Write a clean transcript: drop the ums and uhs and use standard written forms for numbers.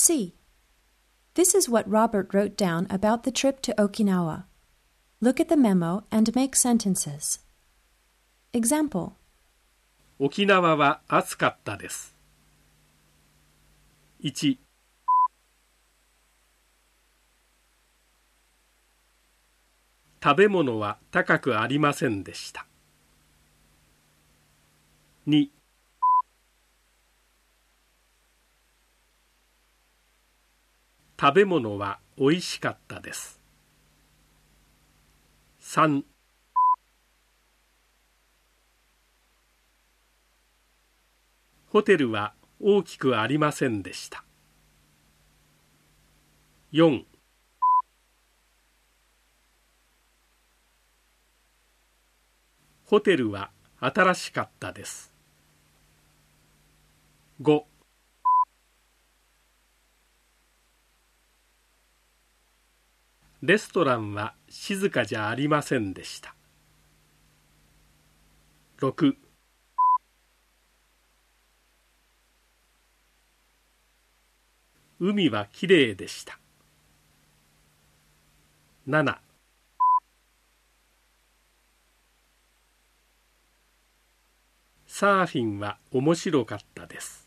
C. This is what Robert wrote down about the trip to Okinawa. Look at the memo and make sentences. Example. 沖縄は暑かったです。1、食べ物は高くありませんでした。2、食べ物はおいしかったです。3、ホテルは大きくありませんでした。4、ホテルは新しかったです。5、レストランは静かじゃありませんでした。6、海はきれいでした。7、サーフィンは面白かったです。